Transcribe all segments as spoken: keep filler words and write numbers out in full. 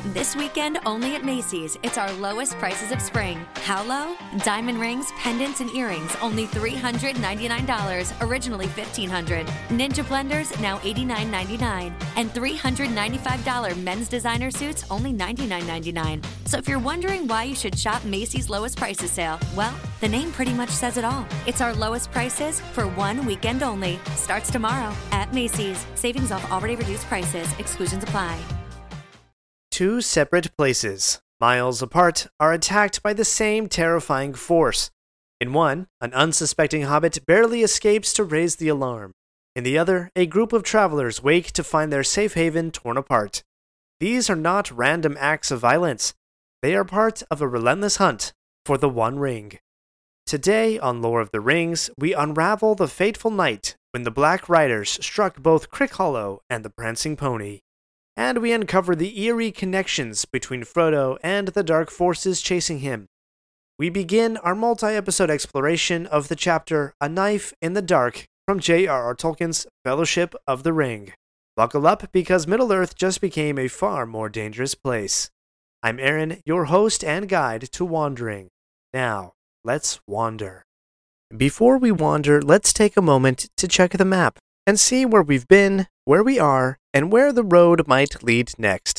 This weekend, only at Macy's, it's our lowest prices of spring. How low? Diamond rings, pendants, and earrings, only three hundred ninety-nine dollars, originally fifteen hundred dollars. Ninja blenders, now eighty-nine ninety-nine. And three hundred ninety-five dollars men's designer suits, only ninety-nine ninety-nine. So if you're wondering why you should shop Macy's lowest prices sale, well, the name pretty much says it all. It's our lowest prices for one weekend only. Starts tomorrow at Macy's. Savings off already reduced prices. Exclusions apply. Two separate places, miles apart, are attacked by the same terrifying force. In one, an unsuspecting hobbit barely escapes to raise the alarm. In the other, a group of travelers wake to find their safe haven torn apart. These are not random acts of violence. They are part of a relentless hunt for the One Ring. Today, on Lore of the Rings, we unravel the fateful night when the Black Riders struck both Crickhollow and the Prancing Pony. And we uncover the eerie connections between Frodo and the dark forces chasing him. We begin our multi-episode exploration of the chapter A Knife in the Dark from J R R. Tolkien's Fellowship of the Ring. Buckle up because Middle-earth just became a far more dangerous place. I'm Aaron, your host and guide to wandering. Now, let's wander. Before we wander, let's take a moment to check the map and see where we've been, where we are, and where the road might lead next.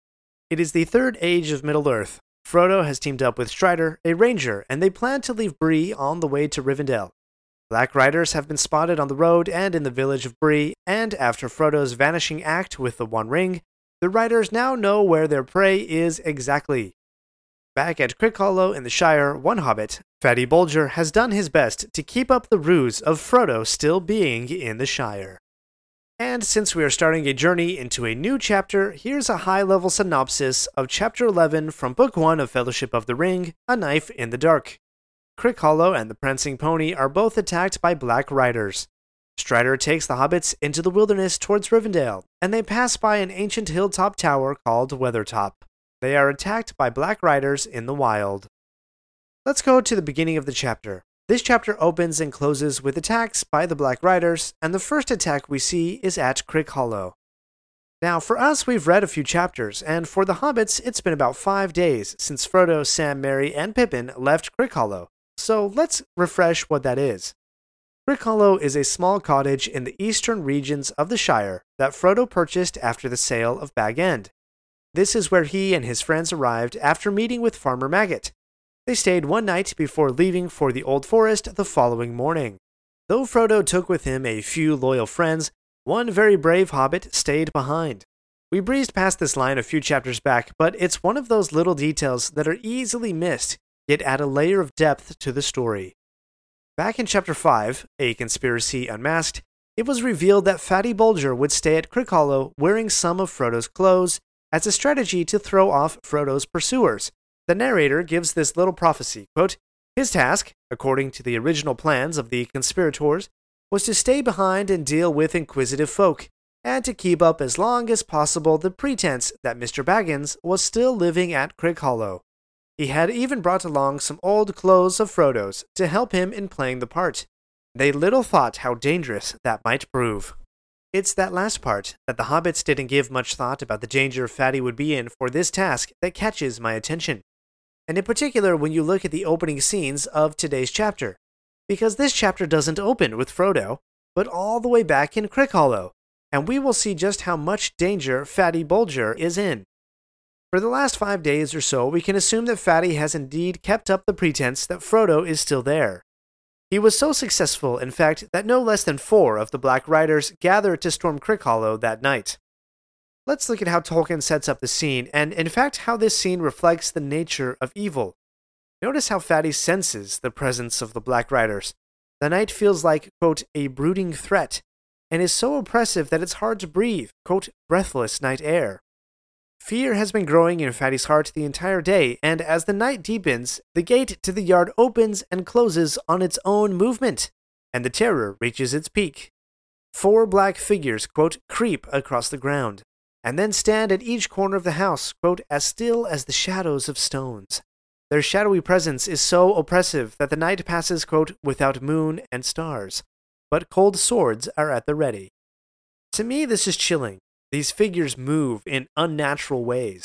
It is the third age of Middle-earth. Frodo has teamed up with Strider, a ranger, and they plan to leave Bree on the way to Rivendell. Black Riders have been spotted on the road and in the village of Bree, and after Frodo's vanishing act with the One Ring, the riders now know where their prey is exactly. Back at Crickhollow in the Shire, one hobbit, Fatty Bolger, has done his best to keep up the ruse of Frodo still being in the Shire. And since we are starting a journey into a new chapter, here's a high-level synopsis of Chapter eleven from Book one of Fellowship of the Ring, A Knife in the Dark. Crickhollow and the Prancing Pony are both attacked by Black Riders. Strider takes the hobbits into the wilderness towards Rivendell, and they pass by an ancient hilltop tower called Weathertop. They are attacked by Black Riders in the wild. Let's go to the beginning of the chapter. This chapter opens and closes with attacks by the Black Riders, and the first attack we see is at Crickhollow. Now, for us, we've read a few chapters, and for the hobbits, it's been about five days since Frodo, Sam, Merry, and Pippin left Crickhollow, so let's refresh what that is. Crickhollow is a small cottage in the eastern regions of the Shire that Frodo purchased after the sale of Bag End. This is where he and his friends arrived after meeting with Farmer Maggot. They stayed one night before leaving for the Old Forest the following morning. Though Frodo took with him a few loyal friends, one very brave hobbit stayed behind. We breezed past this line a few chapters back, but it's one of those little details that are easily missed, yet add a layer of depth to the story. Back in Chapter five, A Conspiracy Unmasked, it was revealed that Fatty Bolger would stay at Crickhollow wearing some of Frodo's clothes as a strategy to throw off Frodo's pursuers. The narrator gives this little prophecy, quote, "His task, according to the original plans of the conspirators, was to stay behind and deal with inquisitive folk, and to keep up as long as possible the pretense that Mister Baggins was still living at Crickhollow. He had even brought along some old clothes of Frodo's to help him in playing the part. They little thought how dangerous that might prove." It's that last part, that the hobbits didn't give much thought about the danger Fatty would be in for this task, that catches my attention. And in particular when you look at the opening scenes of today's chapter, because this chapter doesn't open with Frodo, but all the way back in Crickhollow, and we will see just how much danger Fatty Bolger is in. For the last five days or so, we can assume that Fatty has indeed kept up the pretense that Frodo is still there. He was so successful, in fact, that no less than four of the Black Riders gathered to storm Crickhollow that night. Let's look at how Tolkien sets up the scene, and in fact how this scene reflects the nature of evil. Notice how Fatty senses the presence of the Black Riders. The night feels like, quote, a brooding threat, and is so oppressive that it's hard to breathe, quote, breathless night air. Fear has been growing in Fatty's heart the entire day, and as the night deepens, the gate to the yard opens and closes on its own movement, and the terror reaches its peak. Four black figures, quote, creep across the ground, and then stand at each corner of the house, quote, as still as the shadows of stones. Their shadowy presence is so oppressive that the night passes, quote, without moon and stars, but cold swords are at the ready. To me, this is chilling. These figures move in unnatural ways.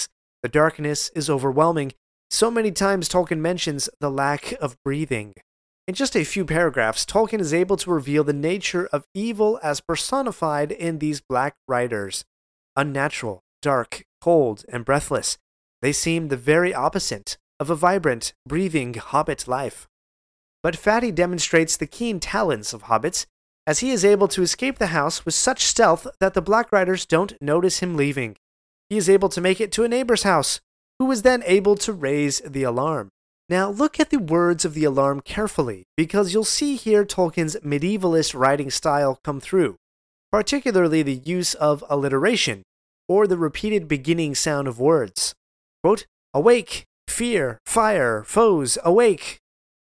The darkness is overwhelming. So many times Tolkien mentions the lack of breathing. In just a few paragraphs, Tolkien is able to reveal the nature of evil as personified in these Black Riders. Unnatural, dark, cold, and breathless, they seem the very opposite of a vibrant, breathing hobbit life. But Fatty demonstrates the keen talents of hobbits, as he is able to escape the house with such stealth that the Black Riders don't notice him leaving. He is able to make it to a neighbor's house, who is then able to raise the alarm. Now look at the words of the alarm carefully, because you'll see here Tolkien's medievalist writing style come through, particularly the use of alliteration, or the repeated beginning sound of words. Quote, "Awake! Fear! Fire! Foes! Awake!"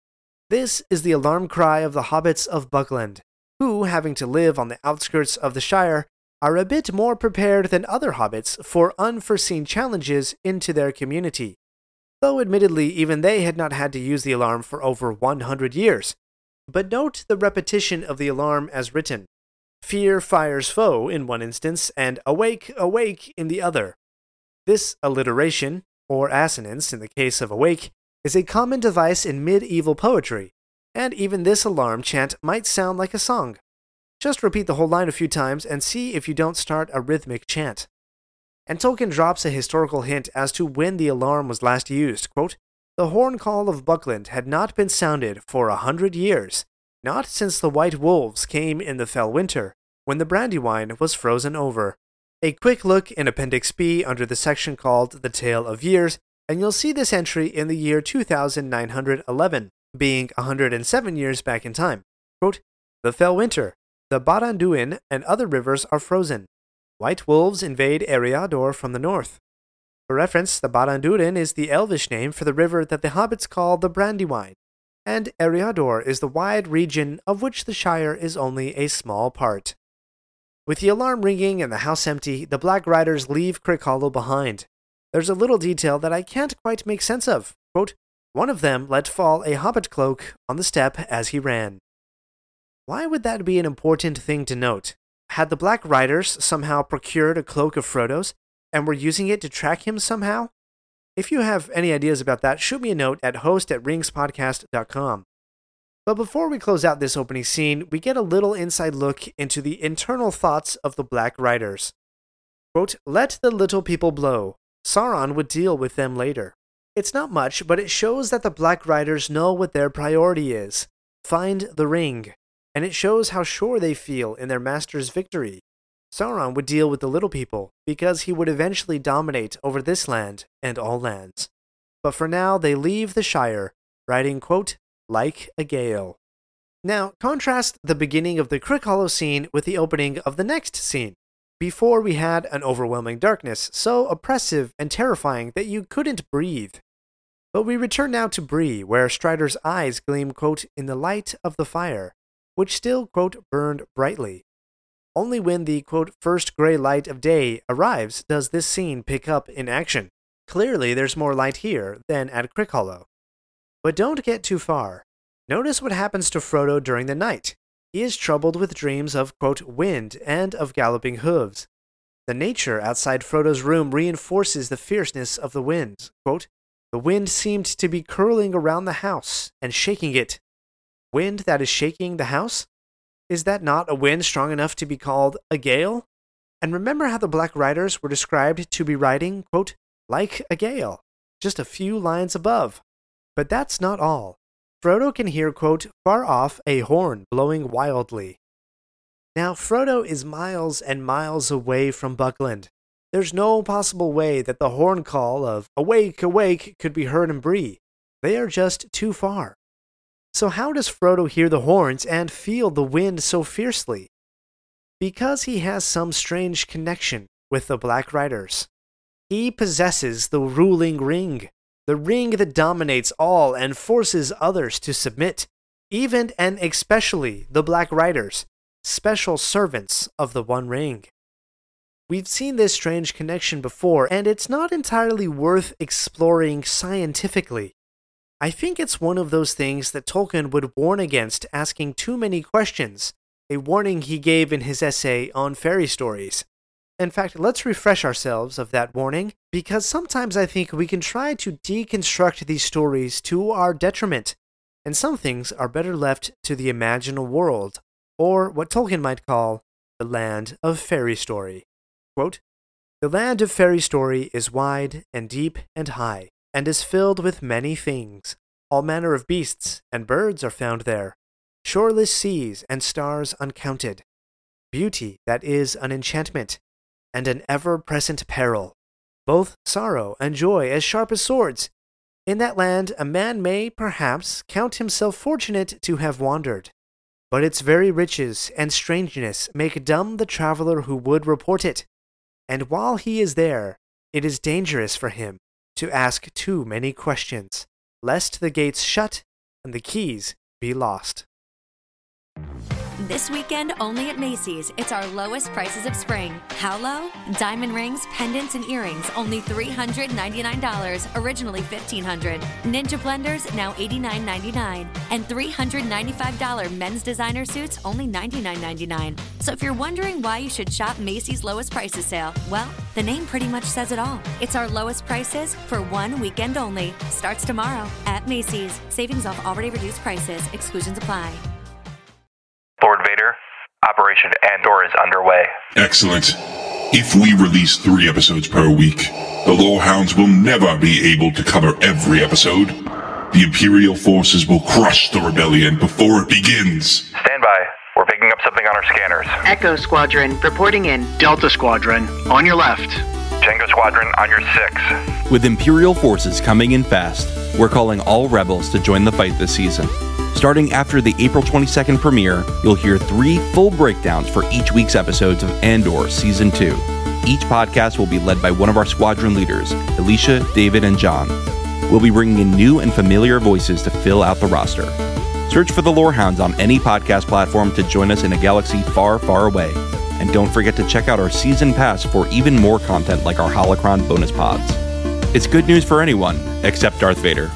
This is the alarm cry of the hobbits of Buckland, who, having to live on the outskirts of the Shire, are a bit more prepared than other hobbits for unforeseen challenges into their community. Though admittedly even they had not had to use the alarm for over one hundred years. But note the repetition of the alarm as written. Fear fires foe in one instance, and awake, awake in the other. This alliteration, or assonance in the case of awake, is a common device in medieval poetry, and even this alarm chant might sound like a song. Just repeat the whole line a few times and see if you don't start a rhythmic chant. And Tolkien drops a historical hint as to when the alarm was last used. Quote, "The horn call of Buckland had not been sounded for a hundred years, not since the white wolves came in the fell winter, when the Brandywine was frozen over." A quick look in Appendix B under the section called The Tale of Years, and you'll see this entry in the year two thousand nine hundred eleven, being one hundred seven years back in time. Quote, "The fell winter, the Baranduin and other rivers are frozen. White wolves invade Eriador from the north." For reference, the Baranduin is the Elvish name for the river that the hobbits call the Brandywine, and Eriador is the wide region of which the Shire is only a small part. With the alarm ringing and the house empty, the Black Riders leave Crickhollow behind. There's a little detail that I can't quite make sense of. Quote, "One of them let fall a hobbit cloak on the step as he ran." Why would that be an important thing to note? Had the Black Riders somehow procured a cloak of Frodo's and were using it to track him somehow? If you have any ideas about that, shoot me a note at host at ringspodcast dot com. But before we close out this opening scene, we get a little inside look into the internal thoughts of the Black Riders. Quote, "Let the little people blow. Sauron would deal with them later." It's not much, but it shows that the Black Riders know what their priority is. Find the ring. And it shows how sure they feel in their master's victory. Sauron would deal with the little people, because he would eventually dominate over this land and all lands. But for now, they leave the Shire, riding, quote, "like a gale." Now, contrast the beginning of the Crickhollow scene with the opening of the next scene. Before we had an overwhelming darkness, so oppressive and terrifying that you couldn't breathe. But we return now to Bree, where Strider's eyes gleam, quote, "in the light of the fire," which still, quote, "burned brightly." Only when the, quote, "first gray light of day" arrives does this scene pick up in action. Clearly, there's more light here than at Crickhollow. But don't get too far. Notice what happens to Frodo during the night. He is troubled with dreams of, quote, "wind" and of galloping hooves. The nature outside Frodo's room reinforces the fierceness of the wind. Quote, "The wind seemed to be curling around the house and shaking it." Wind that is shaking the house? Is that not a wind strong enough to be called a gale? And remember how the Black Riders were described to be riding, quote, "like a gale," just a few lines above. But that's not all. Frodo can hear, quote, "far off a horn blowing wildly." Now, Frodo is miles and miles away from Buckland. There's no possible way that the horn call of "awake, awake" could be heard in Bree. They are just too far. So how does Frodo hear the horns and feel the wind so fiercely? Because he has some strange connection with the Black Riders. He possesses the ruling ring, the ring that dominates all and forces others to submit, even and especially the Black Riders, special servants of the One Ring. We've seen this strange connection before, and it's not entirely worth exploring scientifically. I think it's one of those things that Tolkien would warn against asking too many questions, a warning he gave in his essay on fairy stories. In fact, let's refresh ourselves of that warning, because sometimes I think we can try to deconstruct these stories to our detriment, and some things are better left to the imaginal world, or what Tolkien might call the land of fairy story. Quote, "The land of fairy story is wide and deep and high, and is filled with many things. All manner of beasts and birds are found there, shoreless seas and stars uncounted, beauty that is an enchantment, and an ever-present peril, both sorrow and joy as sharp as swords. In that land a man may, perhaps, count himself fortunate to have wandered, but its very riches and strangeness make dumb the traveler who would report it, and while he is there, it is dangerous for him to ask too many questions, lest the gates shut and the keys be lost." This weekend, only at Macy's, it's our lowest prices of spring. How low? Diamond rings, pendants, and earrings, only three hundred ninety-nine dollars, originally fifteen hundred dollars. Ninja blenders, now eighty-nine ninety-nine. And three hundred ninety-five dollars men's designer suits, only ninety-nine ninety-nine. So if you're wondering why you should shop Macy's lowest prices sale, well, the name pretty much says it all. It's our lowest prices for one weekend only. Starts tomorrow at Macy's. Savings off already reduced prices. Exclusions apply. Lord Vader, Operation Andor is underway. Excellent. If we release three episodes per week, the Lorehounds will never be able to cover every episode. The Imperial forces will crush the rebellion before it begins. Stand by. We're picking up something on our scanners. Echo Squadron, reporting in. Delta Squadron, on your left. Jango Squadron, on your six. With Imperial forces coming in fast, we're calling all rebels to join the fight this season. Starting after the April twenty-second premiere, you'll hear three full breakdowns for each week's episodes of Andor Season two. Each podcast will be led by one of our squadron leaders, Alicia, David, and John. We'll be bringing in new and familiar voices to fill out the roster. Search for the Lorehounds on any podcast platform to join us in a galaxy far, far away. And don't forget to check out our season pass for even more content like our Holocron bonus pods. It's good news for anyone, except Darth Vader.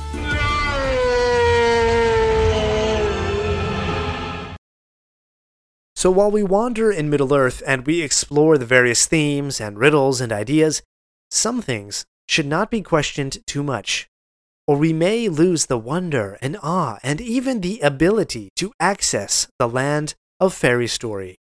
So while we wander in Middle-earth and we explore the various themes and riddles and ideas, some things should not be questioned too much, or we may lose the wonder and awe and even the ability to access the land of fairy story.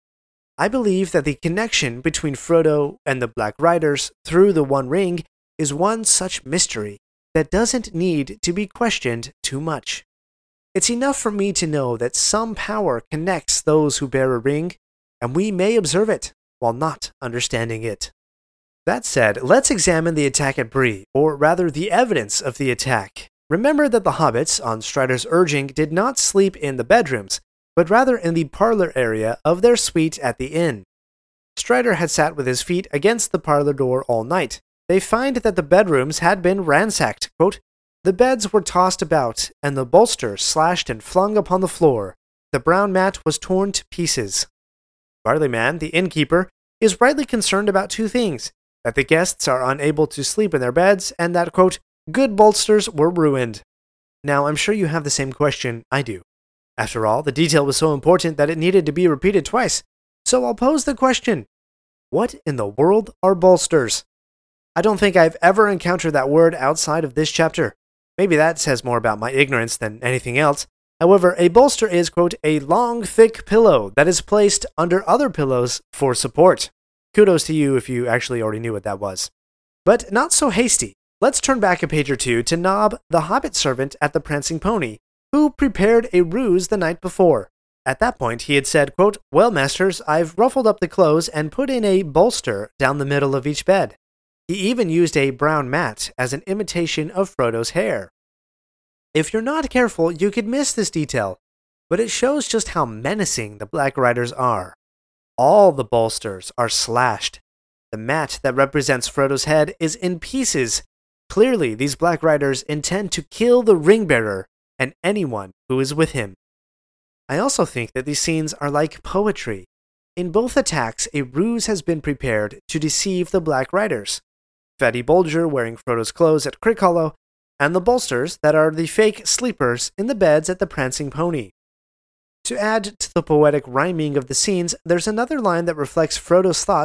I believe that the connection between Frodo and the Black Riders through the One Ring is one such mystery that doesn't need to be questioned too much. It's enough for me to know that some power connects those who bear a ring, and we may observe it while not understanding it. That said, let's examine the attack at Bree, or rather the evidence of the attack. Remember that the hobbits, on Strider's urging, did not sleep in the bedrooms, but rather in the parlor area of their suite at the inn. Strider had sat with his feet against the parlor door all night. They find that the bedrooms had been ransacked. Quote, "The beds were tossed about, and the bolsters slashed and flung upon the floor. The brown mat was torn to pieces." Barleyman, the innkeeper, is rightly concerned about two things: that the guests are unable to sleep in their beds, and that, quote, "good bolsters were ruined." Now, I'm sure you have the same question I do. After all, the detail was so important that it needed to be repeated twice. So I'll pose the question: what in the world are bolsters? I don't think I've ever encountered that word outside of this chapter. Maybe that says more about my ignorance than anything else. However, a bolster is, quote, "a long, thick pillow that is placed under other pillows for support." Kudos to you if you actually already knew what that was. But not so hasty. Let's turn back a page or two to Nob, the hobbit servant at the Prancing Pony, who prepared a ruse the night before. At that point, he had said, quote, "Well, masters, I've ruffled up the clothes and put in a bolster down the middle of each bed." He even used a brown mat as an imitation of Frodo's hair. If you're not careful, you could miss this detail, but it shows just how menacing the Black Riders are. All the bolsters are slashed. The mat that represents Frodo's head is in pieces. Clearly, these Black Riders intend to kill the Ringbearer and anyone who is with him. I also think that these scenes are like poetry. In both attacks, a ruse has been prepared to deceive the Black Riders. Fatty Bolger wearing Frodo's clothes at Crickhollow, and the bolsters that are the fake sleepers in the beds at the Prancing Pony. To add to the poetic rhyming of the scenes, there's another line that reflects Frodo's thoughts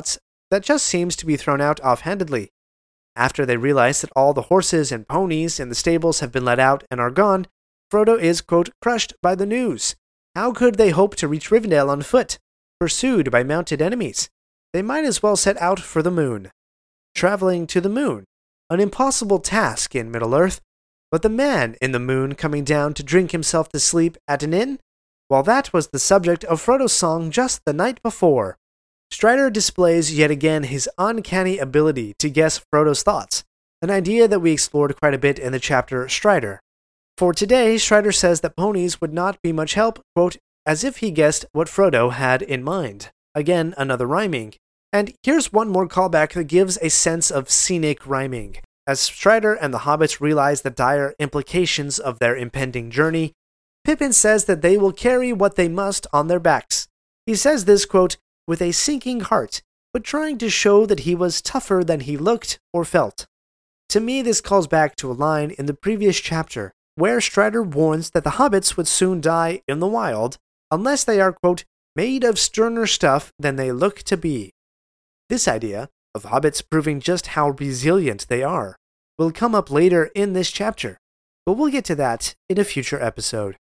that just seems to be thrown out offhandedly. After they realize that all the horses and ponies in the stables have been let out and are gone, Frodo is, quote, crushed by the news. How could they hope to reach Rivendell on foot, pursued by mounted enemies? They might as well set out for the moon. Traveling to the moon, an impossible task in Middle-earth, but the man in the moon coming down to drink himself to sleep at an inn? Well, that was the subject of Frodo's song just the night before. Strider displays yet again his uncanny ability to guess Frodo's thoughts, an idea that we explored quite a bit in the chapter Strider. For today, Strider says that ponies would not be much help, quote, as if he guessed what Frodo had in mind. Again, another rhyming. And here's one more callback that gives a sense of scenic rhyming. As Strider and the hobbits realize the dire implications of their impending journey, Pippin says that they will carry what they must on their backs. He says this, quote, with a sinking heart, but trying to show that he was tougher than he looked or felt. To me, this calls back to a line in the previous chapter, where Strider warns that the hobbits would soon die in the wild, unless they are, quote, made of sterner stuff than they look to be. This idea, of hobbits proving just how resilient they are, will come up later in this chapter, but we'll get to that in a future episode.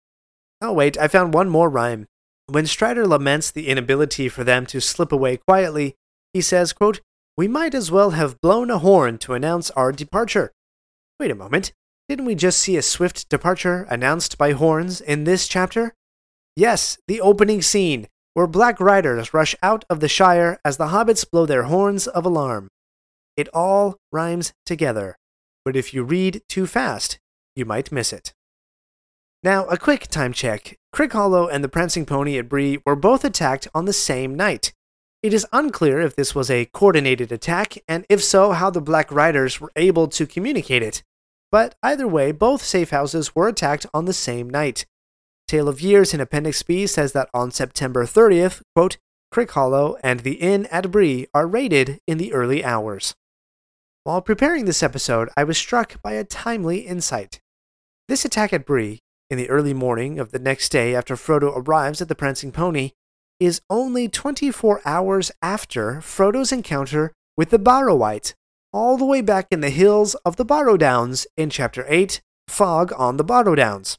Oh wait, I found one more rhyme. When Strider laments the inability for them to slip away quietly, he says, quote, we might as well have blown a horn to announce our departure. Wait a moment, didn't we just see a swift departure announced by horns in this chapter? Yes, the opening scene, where Black Riders rush out of the Shire as the hobbits blow their horns of alarm. It all rhymes together, but if you read too fast, you might miss it. Now, a quick time check. Crickhollow and the Prancing Pony at Bree were both attacked on the same night. It is unclear if this was a coordinated attack, and if so, how the Black Riders were able to communicate it. But either way, both safe houses were attacked on the same night. Tale of Years in Appendix B says that on September thirtieth, quote, Crickhollow and the inn at Bree are raided in the early hours. While preparing this episode, I was struck by a timely insight. This attack at Bree, in the early morning of the next day after Frodo arrives at the Prancing Pony, is only twenty-four hours after Frodo's encounter with the Barrow-wight, all the way back in the hills of the Barrow Downs in Chapter eight, Fog on the Barrow Downs.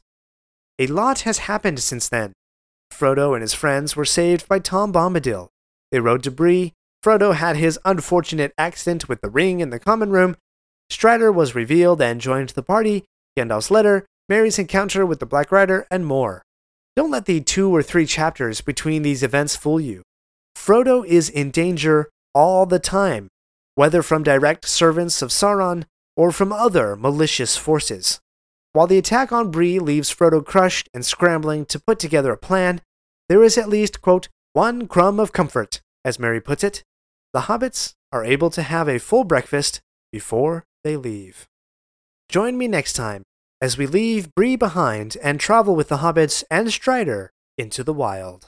A lot has happened since then. Frodo and his friends were saved by Tom Bombadil. They rode to Bree. Frodo had his unfortunate accident with the ring in the common room. Strider was revealed and joined the party, Gandalf's letter, Merry's encounter with the Black Rider, and more. Don't let the two or three chapters between these events fool you. Frodo is in danger all the time, whether from direct servants of Sauron or from other malicious forces. While the attack on Bree leaves Frodo crushed and scrambling to put together a plan, there is at least, quote, one crumb of comfort, as Merry puts it. The hobbits are able to have a full breakfast before they leave. Join me next time as we leave Bree behind and travel with the hobbits and Strider into the wild.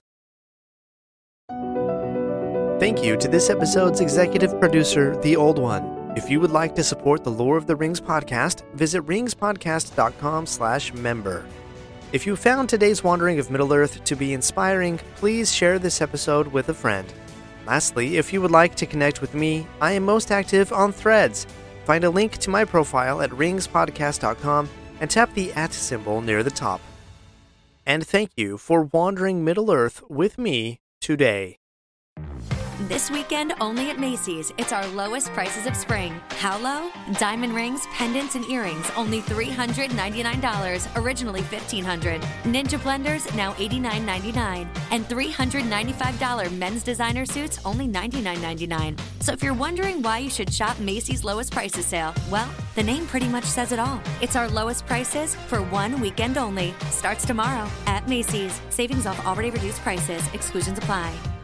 Thank you to this episode's executive producer, The Old One. If you would like to support the Lore of the Rings podcast, visit ringspodcast.com slash member. If you found today's wandering of Middle-earth to be inspiring, please share this episode with a friend. Lastly, if you would like to connect with me, I am most active on Threads. Find a link to my profile at ringspodcast dot com and tap the at symbol near the top. And thank you for wandering Middle-earth with me today. This weekend, only at Macy's, it's our lowest prices of spring. How low? Diamond rings, pendants, and earrings, only three hundred ninety-nine dollars, originally fifteen hundred dollars. Ninja blenders, now eighty-nine ninety-nine. And three hundred ninety-five dollars men's designer suits, only ninety-nine ninety-nine. So if you're wondering why you should shop Macy's lowest prices sale, well, the name pretty much says it all. It's our lowest prices for one weekend only. Starts tomorrow at Macy's. Savings off already reduced prices. Exclusions apply.